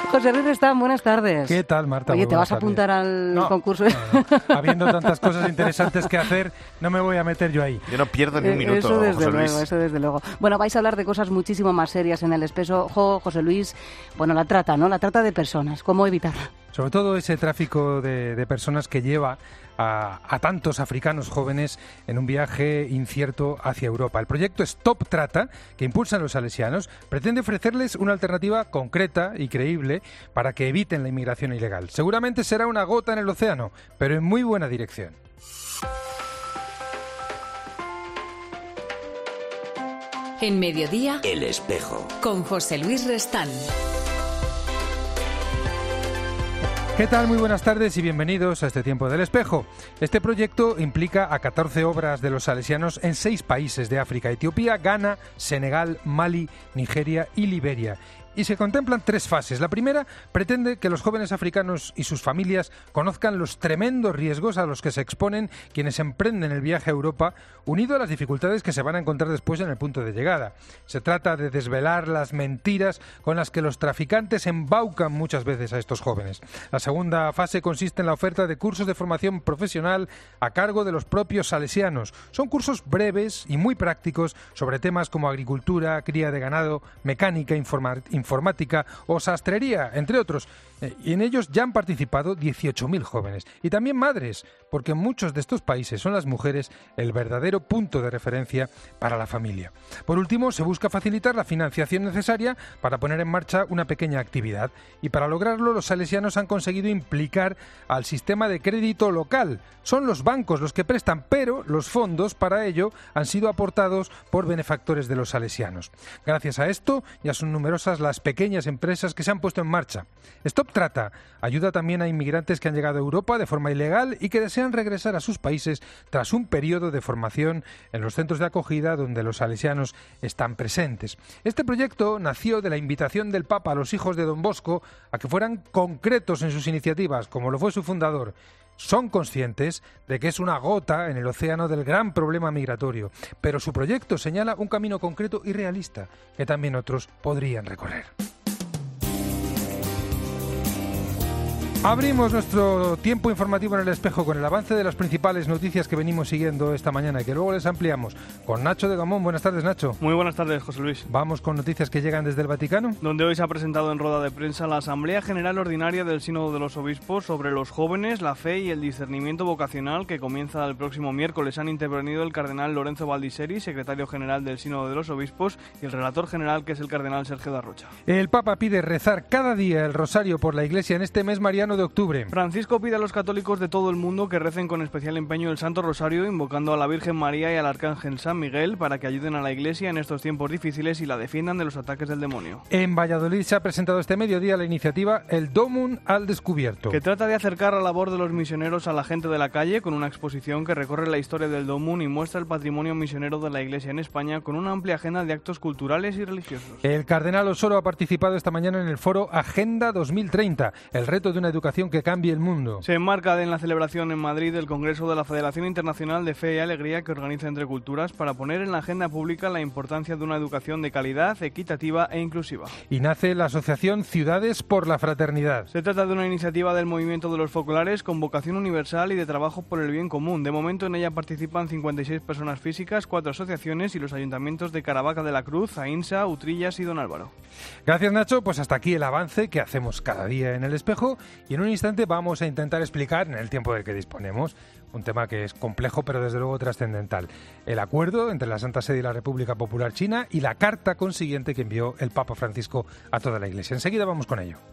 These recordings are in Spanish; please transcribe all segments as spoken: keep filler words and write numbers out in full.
José Luis Restán, buenas tardes. ¿Qué tal, Marta? Oye, Muy ¿te vas tardes. a apuntar al no, concurso? No, no. Habiendo tantas cosas interesantes que hacer, no me voy a meter yo ahí. Yo no pierdo ni un minuto, Eso desde José Luis. luego, eso desde luego. Bueno, vais a hablar de cosas muchísimo más serias en el espejo, José Luis. Bueno, la trata, ¿no? La trata de personas. ¿Cómo evitarla? Sobre todo ese tráfico de, de personas que lleva a, a tantos africanos jóvenes en un viaje incierto hacia Europa. El proyecto Stop Trata, que impulsan los salesianos, pretende ofrecerles una alternativa concreta y creíble para que eviten la inmigración ilegal. Seguramente será una gota en el océano, pero en muy buena dirección. En Mediodía, El Espejo. con José Luis Restán. ¿Qué tal? Muy buenas tardes y bienvenidos a este Tiempo del Espejo. Este proyecto implica a catorce obras de los salesianos en seis países de África: Etiopía, Ghana, Senegal, Mali, Nigeria y Liberia. Y se contemplan tres fases. La primera pretende que los jóvenes africanos y sus familias conozcan los tremendos riesgos a los que se exponen quienes emprenden el viaje a Europa, unido a las dificultades que se van a encontrar después en el punto de llegada. Se trata de desvelar las mentiras con las que los traficantes embaucan muchas veces a estos jóvenes. La segunda fase consiste en la oferta de cursos de formación profesional a cargo de los propios salesianos. Son cursos breves y muy prácticos sobre temas como agricultura, cría de ganado, mecánica, informática, informática o sastrería, entre otros. Y en ellos ya han participado dieciocho mil jóvenes. Y también madres, porque en muchos de estos países son las mujeres el verdadero punto de referencia para la familia. Por último, se busca facilitar la financiación necesaria para poner en marcha una pequeña actividad. Y para lograrlo, los salesianos han conseguido implicar al sistema de crédito local. Son los bancos los que prestan, pero los fondos para ello han sido aportados por benefactores de los salesianos. Gracias a esto, ya son numerosas las pequeñas empresas que se han puesto en marcha. Stop Trata ayuda también a inmigrantes que han llegado a Europa de forma ilegal y que desean regresar a sus países tras un periodo de formación en los centros de acogida donde los salesianos están presentes. Este proyecto nació de la invitación del Papa a los hijos de Don Bosco a que fueran concretos en sus iniciativas, como lo fue su fundador. Son conscientes de que es una gota en el océano del gran problema migratorio, pero su proyecto señala un camino concreto y realista que también otros podrían recorrer. Abrimos nuestro tiempo informativo en el espejo con el avance de las principales noticias que venimos siguiendo esta mañana y que luego les ampliamos con Nacho de Gamón. Buenas tardes, Nacho. Muy buenas tardes, José Luis. Vamos con noticias que llegan desde el Vaticano. Donde hoy se ha presentado en rueda de prensa la Asamblea General Ordinaria del Sínodo de los Obispos sobre los jóvenes, la fe y el discernimiento vocacional, que comienza el próximo miércoles. Han intervenido el cardenal Lorenzo Baldiseri, secretario general del Sínodo de los Obispos, y el relator general, que es el cardenal Sergio Darrocha. El Papa pide rezar cada día el rosario por la Iglesia en este mes mariano de octubre. Francisco pide a los católicos de todo el mundo que recen con especial empeño el Santo Rosario, invocando a la Virgen María y al Arcángel San Miguel para que ayuden a la Iglesia en estos tiempos difíciles y la defiendan de los ataques del demonio. En Valladolid se ha presentado este mediodía la iniciativa El Domum al Descubierto, que trata de acercar la labor de los misioneros a la gente de la calle, con una exposición que recorre la historia del Domum y muestra el patrimonio misionero de la Iglesia en España, con una amplia agenda de actos culturales y religiosos. El cardenal Osoro ha participado esta mañana en el foro Agenda dos mil treinta, el reto de una educación que cambie el mundo. Se enmarca en la celebración en Madrid del Congreso de la Federación Internacional de Fe y Alegría, que organiza Entre Culturas, para poner en la agenda pública la importancia de una educación de calidad, equitativa e inclusiva. Y nace la asociación Ciudades por la Fraternidad. Se trata de una iniciativa del movimiento de los focolares con vocación universal y de trabajo por el bien común. De momento en ella participan cincuenta y seis personas físicas, cuatro asociaciones y los ayuntamientos de Caravaca de la Cruz, Ainsa, Utrillas y Don Álvaro. Gracias, Nacho. Pues hasta aquí el avance que hacemos cada día en el espejo, y en un instante vamos a intentar explicar, en el tiempo del que disponemos, un tema que es complejo pero desde luego trascendental: el acuerdo entre la Santa Sede y la República Popular China y la carta consiguiente que envió el Papa Francisco a toda la Iglesia. Enseguida vamos con ello.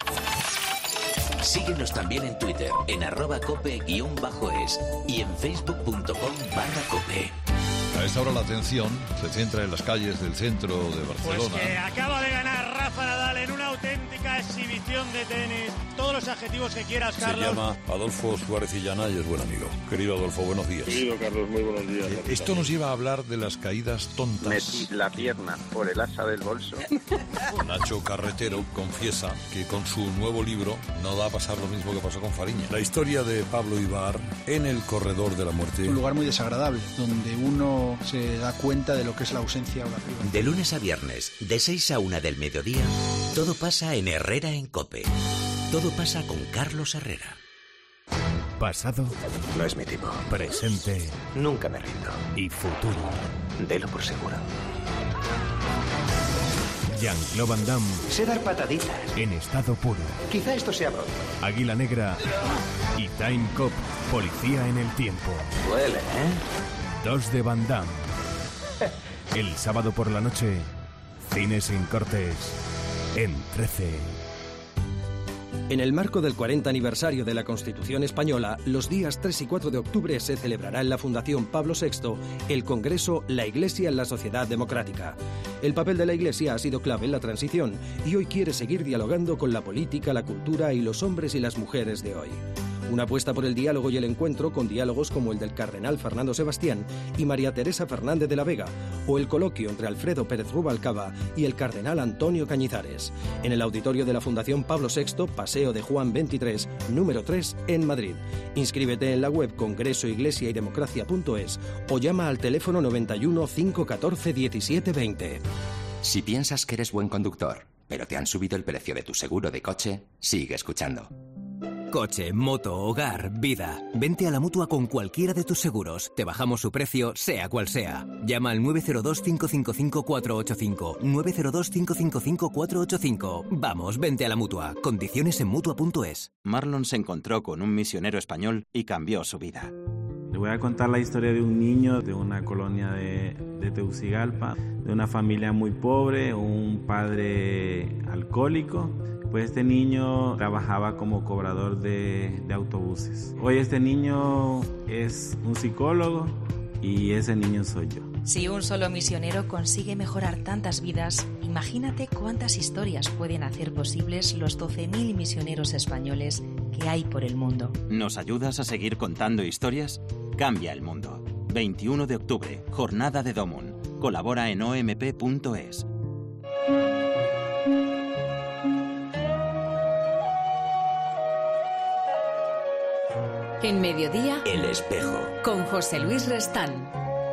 Síguenos también en Twitter, en arroba cope guión bajo es y en facebook.com barra cope. A esta hora la atención se centra en las calles del centro de Barcelona. Pues que acaba de ganar Rafa Nadal en una auténtica exhibición de tenis. Todos los adjetivos que quieras, Carlos. Se llama Adolfo Suárez Illana y es buen amigo. Querido Adolfo, buenos días. Querido Carlos, muy buenos días. Eh, esto nos lleva a hablar de las caídas tontas. Metí la pierna por el asa del bolso. Nacho Carretero confiesa que con su nuevo libro no va a pasar lo mismo que pasó con Fariña. La historia de Pablo Ibar en el corredor de la muerte. Un lugar muy desagradable, donde uno se da cuenta de lo que es la ausencia o la privacidad. De lunes a viernes, de seis a una del mediodía, Todo pasa en Herrera en COPE. Todo pasa con Carlos Herrera. Pasado. No es mi tipo. Presente. Nunca me rindo. Y futuro. Delo por seguro. Jean-Claude Van Damme. Sé dar pataditas. En estado puro. Quizá esto sea pronto. Águila Negra. Y Time Cop. Policía en el tiempo. Duele, ¿eh? Dos de Van Damme. El sábado por la noche. Cine sin cortes. En trece. En el marco del cuarenta aniversario de la Constitución Española, los días tres y cuatro de octubre se celebrará en la Fundación Pablo sexto el Congreso La Iglesia en la Sociedad Democrática. El papel de la Iglesia ha sido clave en la transición y hoy quiere seguir dialogando con la política, la cultura y los hombres y las mujeres de hoy. Una apuesta por el diálogo y el encuentro con diálogos como el del cardenal Fernando Sebastián y María Teresa Fernández de la Vega, o el coloquio entre Alfredo Pérez Rubalcaba y el cardenal Antonio Cañizares, en el auditorio de la Fundación Pablo sexto, Paseo de Juan veintitrés, número tres, en Madrid. Inscríbete en la web congreso iglesia y democracia punto es o llama al teléfono noventa y uno, cinco uno cuatro, diecisiete veinte. Si piensas que eres buen conductor, pero te han subido el precio de tu seguro de coche, sigue escuchando. Coche, moto, hogar, vida. Vente a la Mutua con cualquiera de tus seguros. Te bajamos su precio, sea cual sea. Llama al nueve cero dos, cinco cinco cinco, cuatro ocho cinco. nueve cero dos, cinco cinco cinco, cuatro ocho cinco. Vamos, vente a la Mutua. Condiciones en Mutua punto es. Marlon se encontró con un misionero español y cambió su vida. Le voy a contar la historia de un niño de una colonia de, de Tegucigalpa, de una familia muy pobre, un padre alcohólico. Pues este niño trabajaba como cobrador de, de autobuses. Hoy este niño es un psicólogo y ese niño soy yo. Si un solo misionero consigue mejorar tantas vidas, imagínate cuántas historias pueden hacer posibles los doce mil misioneros españoles que hay por el mundo. ¿Nos ayudas a seguir contando historias? Cambia el mundo. veintiuno de octubre, Jornada de Domun. Colabora en o m p punto es. En Mediodía, El Espejo, con José Luis Restán.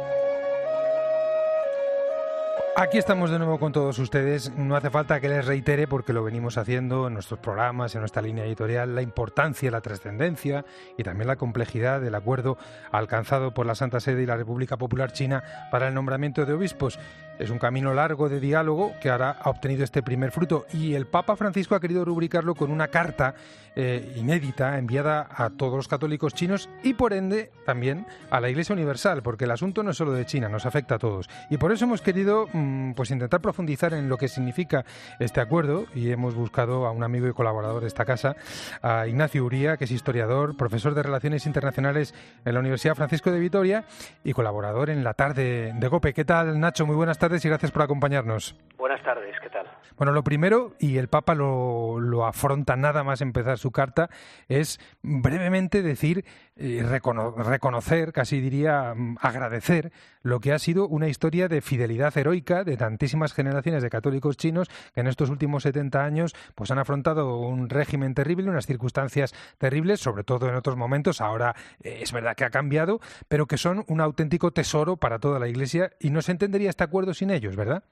Aquí estamos de nuevo con todos ustedes. No hace falta que les reitere, porque lo venimos haciendo en nuestros programas, en nuestra línea editorial, la importancia, la trascendencia y también la complejidad del acuerdo alcanzado por la Santa Sede y la República Popular China para el nombramiento de obispos. Es un camino largo de diálogo que ahora ha obtenido este primer fruto, y el Papa Francisco ha querido rubricarlo con una carta eh, inédita enviada a todos los católicos chinos y, por ende, también a la Iglesia Universal, porque el asunto no es solo de China, nos afecta a todos. Y por eso hemos querido mmm, pues intentar profundizar en lo que significa este acuerdo, y hemos buscado a un amigo y colaborador de esta casa, a Ignacio Uría, que es historiador, profesor de Relaciones Internacionales en la Universidad Francisco de Vitoria y colaborador en La Tarde de COPE. ¿Qué tal, Nacho? Muy buenas tardes y gracias por acompañarnos. Buenas tardes, ¿qué tal? Bueno, lo primero, y el Papa lo, lo afronta nada más empezar su carta, es brevemente decir, eh, recono- reconocer, casi diría agradecer, lo que ha sido una historia de fidelidad heroica de tantísimas generaciones de católicos chinos que en estos últimos setenta años pues han afrontado un régimen terrible, unas circunstancias terribles, sobre todo en otros momentos. Ahora eh, es verdad que ha cambiado, pero que son un auténtico tesoro para toda la Iglesia, y no se entendería este acuerdo sin ellos, ¿verdad?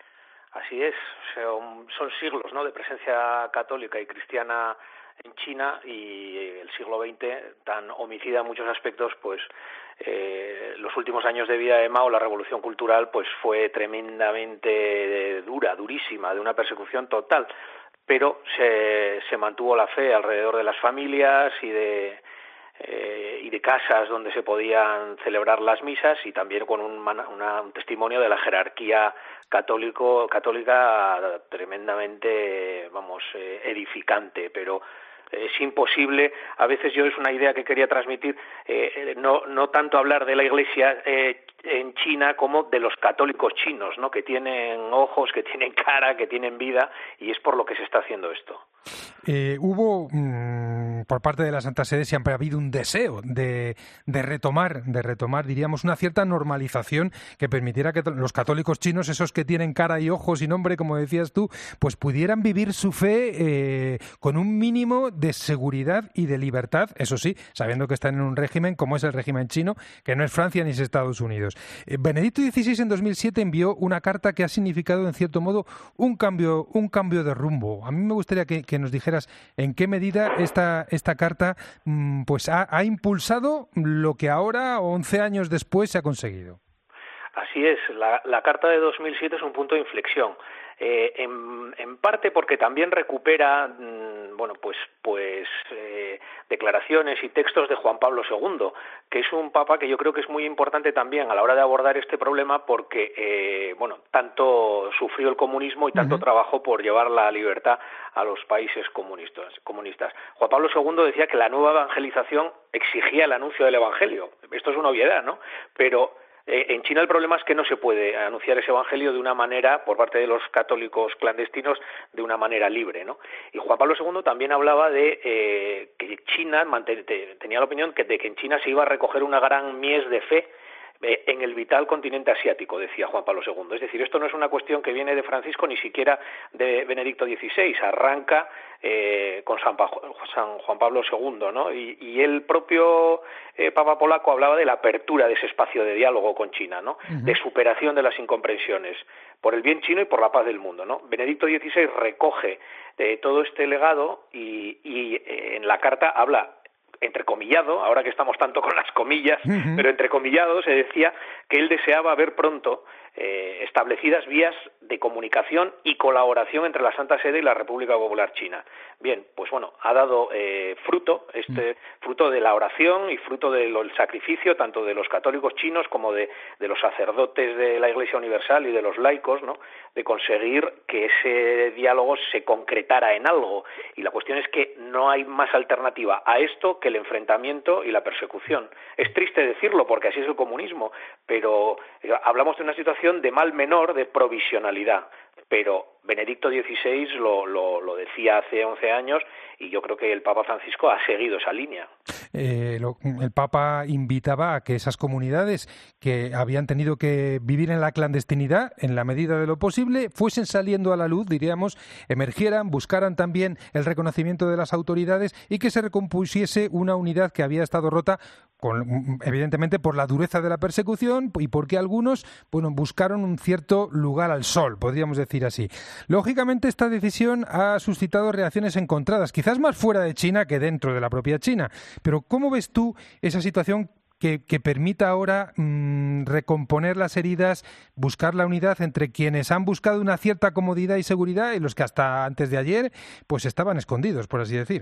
Así es, son, son siglos, ¿no?, de presencia católica y cristiana en China, y el siglo veinte, tan homicida en muchos aspectos, pues eh, los últimos años de vida de Mao, la revolución cultural, pues fue tremendamente dura, durísima, de una persecución total, pero se, se mantuvo la fe alrededor de las familias y de Eh, y de casas donde se podían celebrar las misas, y también con un, una, un testimonio de la jerarquía católico católica tremendamente, vamos, eh, edificante, pero es imposible. A veces yo es una idea que quería transmitir, eh, no no tanto hablar de la Iglesia eh, en China como de los católicos chinos, ¿no?, que tienen ojos, que tienen cara, que tienen vida, y es por lo que se está haciendo esto. Eh, hubo mmm, por parte de la Santa Sede siempre ha habido un deseo de, de retomar, de retomar, diríamos, una cierta normalización que permitiera que los católicos chinos, esos que tienen cara y ojos y nombre, como decías tú, pues pudieran vivir su fe eh, con un mínimo de seguridad y de libertad, eso sí, sabiendo que están en un régimen como es el régimen chino, que no es Francia ni es Estados Unidos. Eh, Benedicto dieciséis en dos mil siete envió una carta que ha significado, en cierto modo, un cambio, un cambio de rumbo. A mí me gustaría que, que nos dijeras en qué medida esta, esta carta mmm, pues ha, ha impulsado lo que ahora, once años después, se ha conseguido. Así es, la, la carta de dos mil siete es un punto de inflexión. Eh, en, en parte porque también recupera, mmm, bueno, pues, pues eh, declaraciones y textos de Juan Pablo segundo, que es un papa que yo creo que es muy importante también a la hora de abordar este problema porque, eh, bueno, tanto sufrió el comunismo y tanto uh-huh. trabajó por llevar la libertad a los países comunistas. comunistas. Juan Pablo segundo decía que la nueva evangelización exigía el anuncio del evangelio. Esto es una obviedad, ¿no? Pero en China el problema es que no se puede anunciar ese evangelio de una manera, por parte de los católicos clandestinos, de una manera libre, ¿no? Y Juan Pablo segundo también hablaba de eh, que China, manten, tenía la opinión que, de que en China se iba a recoger una gran mies de fe eh, en el vital continente asiático, decía Juan Pablo segundo. Es decir, esto no es una cuestión que viene de Francisco ni siquiera de Benedicto dieciséis, arranca eh, con San, pa- San Juan Pablo segundo, ¿no? Y, y el propio eh, Papa polaco hablaba de la apertura de ese espacio de diálogo con China, ¿no? Uh-huh. De superación de las incomprensiones por el bien chino y por la paz del mundo, ¿no? Benedicto dieciséis recoge eh, todo este legado y, y eh, en la carta habla entrecomillado, ahora que estamos tanto con las comillas, uh-huh. pero entrecomillado, se decía que él deseaba ver pronto eh, establecidas vías de comunicación y colaboración entre la Santa Sede y la República Popular China. Bien, pues bueno, ha dado eh, fruto, este uh-huh. fruto de la oración y fruto del sacrificio tanto de los católicos chinos como de, de los sacerdotes de la Iglesia Universal y de los laicos, ¿no? De conseguir que ese diálogo se concretara en algo. Y la cuestión es que no hay más alternativa a esto que el enfrentamiento y la persecución. Es triste decirlo porque así es el comunismo, pero hablamos de una situación de mal menor, de provisionalidad. Pero Benedicto dieciséis lo, lo, lo decía hace once años y yo creo que el Papa Francisco ha seguido esa línea. Eh, lo, el Papa invitaba a que esas comunidades que habían tenido que vivir en la clandestinidad, en la medida de lo posible, fuesen saliendo a la luz, diríamos, emergieran, buscaran también el reconocimiento de las autoridades y que se recompusiese una unidad que había estado rota, con, evidentemente por la dureza de la persecución y porque algunos, bueno, buscaron un cierto lugar al sol, podríamos decir así. Lógicamente, esta decisión ha suscitado reacciones encontradas, quizás más fuera de China que dentro de la propia China. Pero ¿cómo ves tú esa situación que, que permita ahora mmm, recomponer las heridas, buscar la unidad entre quienes han buscado una cierta comodidad y seguridad y los que hasta antes de ayer pues estaban escondidos, por así decir?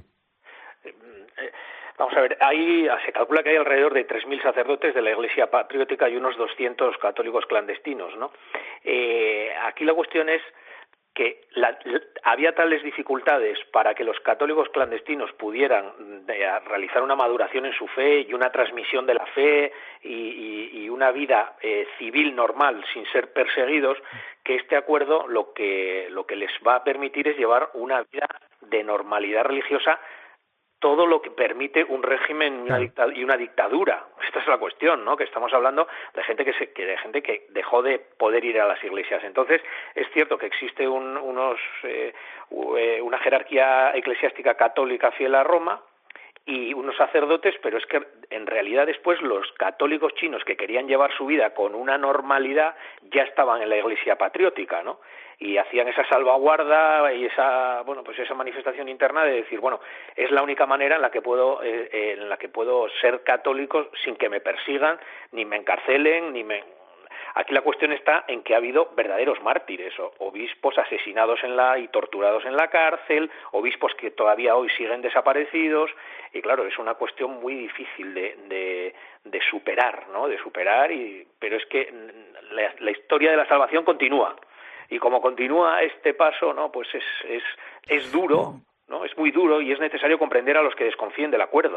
Vamos a ver, ahí se calcula que hay alrededor de tres mil sacerdotes de la Iglesia Patriótica y unos doscientos católicos clandestinos, ¿no? Eh, aquí la cuestión es que la, la, había tales dificultades para que los católicos clandestinos pudieran de, realizar una maduración en su fe y una transmisión de la fe y, y, y una vida eh, civil normal sin ser perseguidos, que este acuerdo lo que, lo que les va a permitir es llevar una vida de normalidad religiosa, todo lo que permite un régimen y una, dicta- y una dictadura. Esta es la cuestión, ¿no? Que estamos hablando de gente que, se, que de gente que dejó de poder ir a las iglesias. Entonces, es cierto que existe un, unos eh, una jerarquía eclesiástica católica fiel a Roma y unos sacerdotes, pero es que en realidad después los católicos chinos que querían llevar su vida con una normalidad ya estaban en la Iglesia patriótica, ¿no? Y hacían esa salvaguarda y esa, bueno, pues esa manifestación interna de decir, bueno, es la única manera en la que puedo eh, en la que puedo ser católico sin que me persigan, ni me encarcelen, ni me... Aquí la cuestión está en que ha habido verdaderos mártires, o, obispos asesinados en la y torturados en la cárcel, obispos que todavía hoy siguen desaparecidos, y claro, es una cuestión muy difícil de, de, de superar, ¿no? De superar, y, pero es que la, la historia de la salvación continúa. Y como continúa este paso, no, pues es es es duro, ¿no? Es muy duro y es necesario comprender a los que desconfíen del acuerdo,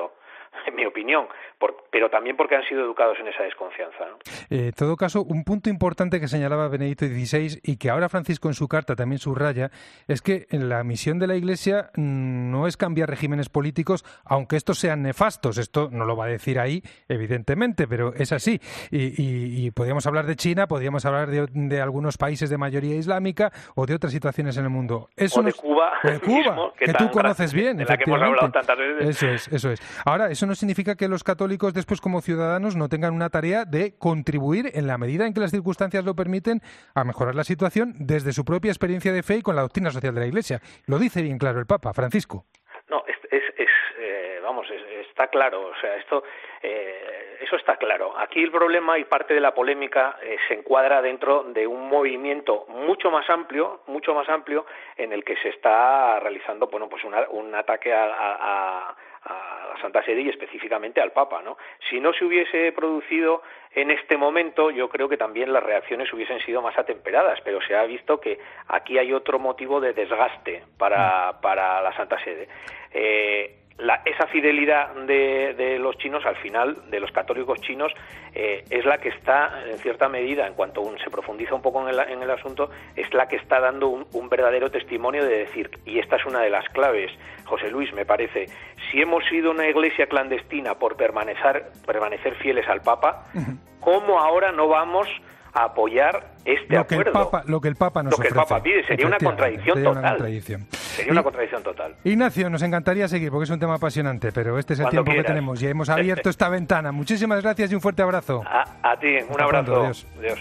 en mi opinión, por, pero también porque han sido educados en esa desconfianza, ¿no? Eh, en todo caso, un punto importante que señalaba Benedicto dieciséis y que ahora Francisco en su carta también subraya es que la misión de la Iglesia no es cambiar regímenes políticos, aunque estos sean nefastos. Esto no lo va a decir ahí, evidentemente, pero es así. Y, y, y podríamos hablar de China, podríamos hablar de, de algunos países de mayoría islámica o de otras situaciones en el mundo. Eso o de nos, Cuba, o de Cuba mismo, que, que tú conoces bien, de la que hemos hablado tantas veces. Eso es, eso es. Ahora, eso no significa que los católicos después como ciudadanos no tengan una tarea de contribuir en la medida en que las circunstancias lo permiten a mejorar la situación desde su propia experiencia de fe y con la doctrina social de la Iglesia. Lo dice bien claro el Papa, Francisco. No, es, es, es eh, vamos, es, está claro, o sea, esto, eh, eso está claro. Aquí el problema y parte de la polémica eh, se encuadra dentro de un movimiento mucho más amplio, mucho más amplio, en el que se está realizando, bueno, pues una, un ataque a, a, a a la Santa Sede y específicamente al Papa, ¿no? Si no se hubiese producido en este momento, yo creo que también las reacciones hubiesen sido más atemperadas, pero se ha visto que aquí hay otro motivo de desgaste para, para la Santa Sede. Eh, La, esa fidelidad de, de los chinos, al final, de los católicos chinos, eh, es la que está, en cierta medida, en cuanto un, se profundiza un poco en el, en el asunto, es la que está dando un, un verdadero testimonio de decir, y esta es una de las claves, José Luis, me parece, si hemos sido una iglesia clandestina por permanecer, permanecer fieles al Papa, uh-huh. ¿cómo ahora no vamos a apoyar este lo que acuerdo? El Papa, lo que el Papa nos Lo que el ofrece. Papa pide, sería una contradicción sería total. Una contradicción. Sería una contradicción total. Ignacio, nos encantaría seguir porque es un tema apasionante, pero este es el Cuando tiempo quieras. que tenemos y hemos abierto esta ventana. Muchísimas gracias y un fuerte abrazo. A, a ti, un Hasta abrazo. Pronto, adiós. Adiós.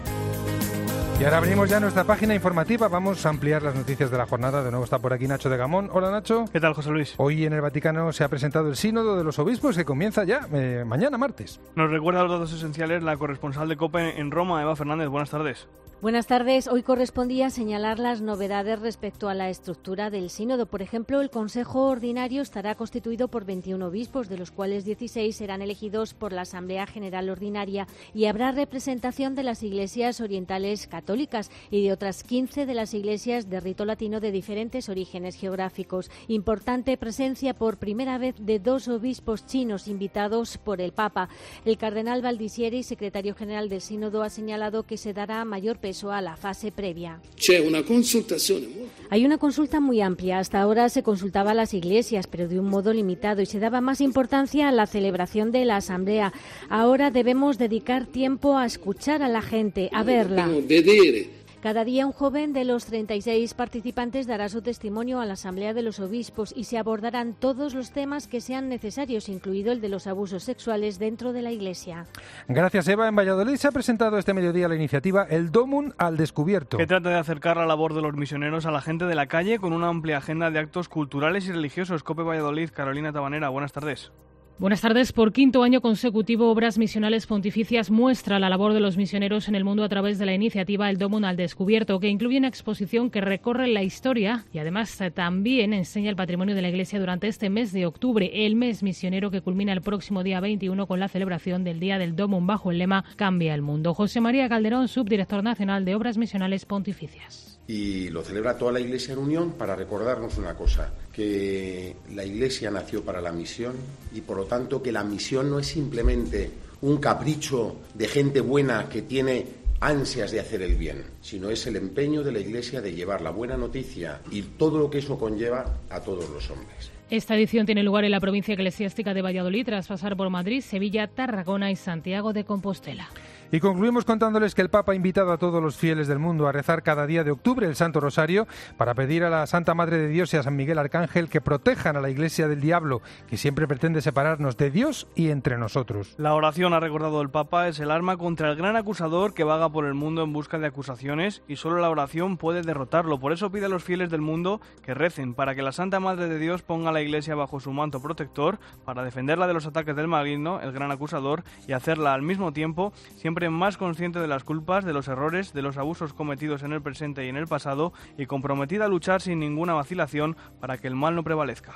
Y ahora abrimos ya nuestra página informativa. Vamos a ampliar las noticias de la jornada. De nuevo está por aquí Nacho de Gamón. Hola, Nacho. ¿Qué tal, José Luis? Hoy en el Vaticano se ha presentado el Sínodo de los Obispos que comienza ya eh, mañana martes. Nos recuerda los datos esenciales la corresponsal de COPE en Roma, Eva Fernández. Buenas tardes. Buenas tardes. Hoy correspondía señalar las novedades respecto a la estructura del sínodo. Por ejemplo, el Consejo Ordinario estará constituido por veintiún obispos, de los cuales dieciséis serán elegidos por la Asamblea General Ordinaria, y habrá representación de las iglesias orientales católicas y de otras quince de las iglesias de rito latino de diferentes orígenes geográficos. Importante presencia por primera vez de dos obispos chinos invitados por el Papa. El cardenal Baldisieri, secretario general del sínodo, ha señalado que se dará mayor peso a la fase previa. Hay una consulta muy amplia. Hasta ahora se consultaba a las iglesias, pero de un modo limitado, y se daba más importancia a la celebración de la asamblea. Ahora debemos dedicar tiempo a escuchar a la gente, a verla. Cada día un joven de los treinta y seis participantes dará su testimonio a la Asamblea de los Obispos y se abordarán todos los temas que sean necesarios, incluido el de los abusos sexuales dentro de la Iglesia. Gracias, Eva. En Valladolid se ha presentado este mediodía la iniciativa El Domum al Descubierto, que trata de acercar la labor de los misioneros a la gente de la calle con una amplia agenda de actos culturales y religiosos. COPE Valladolid, Carolina Tabanera, buenas tardes. Buenas tardes. Por quinto año consecutivo, Obras Misionales Pontificias muestra la labor de los misioneros en el mundo a través de la iniciativa El Domum al Descubierto, que incluye una exposición que recorre la historia y además también enseña el patrimonio de la Iglesia durante este mes de octubre, el mes misionero que culmina el próximo día veintiuno con la celebración del Día del Domum bajo el lema Cambia el Mundo. José María Calderón, subdirector nacional de Obras Misionales Pontificias. Y lo celebra toda la Iglesia en unión para recordarnos una cosa, que la Iglesia nació para la misión y por lo tanto que la misión no es simplemente un capricho de gente buena que tiene ansias de hacer el bien, sino es el empeño de la Iglesia de llevar la buena noticia y todo lo que eso conlleva a todos los hombres. Esta edición tiene lugar en la provincia eclesiástica de Valladolid tras pasar por Madrid, Sevilla, Tarragona y Santiago de Compostela. Y concluimos contándoles que el Papa ha invitado a todos los fieles del mundo a rezar cada día de octubre el Santo Rosario para pedir a la Santa Madre de Dios y a San Miguel Arcángel que protejan a la Iglesia del diablo, que siempre pretende separarnos de Dios y entre nosotros. La oración, ha recordado el Papa, es el arma contra el gran acusador que vaga por el mundo en busca de acusaciones y solo la oración puede derrotarlo. Por eso pide a los fieles del mundo que recen para que la Santa Madre de Dios ponga a la Iglesia bajo su manto protector para defenderla de los ataques del maligno, el gran acusador, y hacerla al mismo tiempo siempre más consciente de las culpas, de los errores, de los abusos cometidos en el presente y en el pasado, y comprometida a luchar sin ninguna vacilación para que el mal no prevalezca.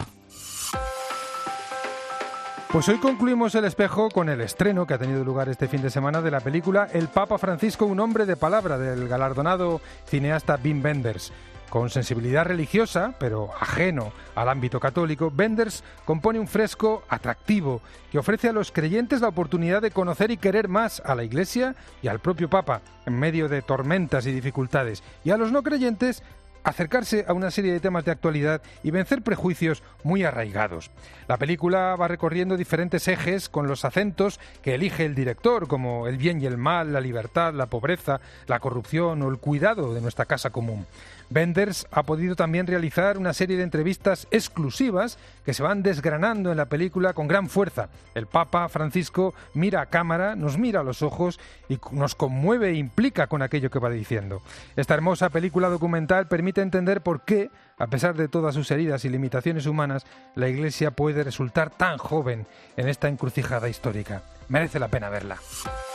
Pues hoy concluimos El Espejo con el estreno que ha tenido lugar este fin de semana de la película El Papa Francisco, un hombre de palabra, del galardonado cineasta Wim Wenders. Con sensibilidad religiosa, pero ajeno al ámbito católico, Wenders compone un fresco atractivo que ofrece a los creyentes la oportunidad de conocer y querer más a la Iglesia y al propio Papa en medio de tormentas y dificultades, y a los no creyentes acercarse a una serie de temas de actualidad y vencer prejuicios muy arraigados. La película va recorriendo diferentes ejes con los acentos que elige el director, como el bien y el mal, la libertad, la pobreza, la corrupción o el cuidado de nuestra casa común. Wenders ha podido también realizar una serie de entrevistas exclusivas que se van desgranando en la película con gran fuerza. El Papa Francisco mira a cámara, nos mira a los ojos y nos conmueve e implica con aquello que va diciendo. Esta hermosa película documental permite entender por qué, a pesar de todas sus heridas y limitaciones humanas, la Iglesia puede resultar tan joven en esta encrucijada histórica. Merece la pena verla.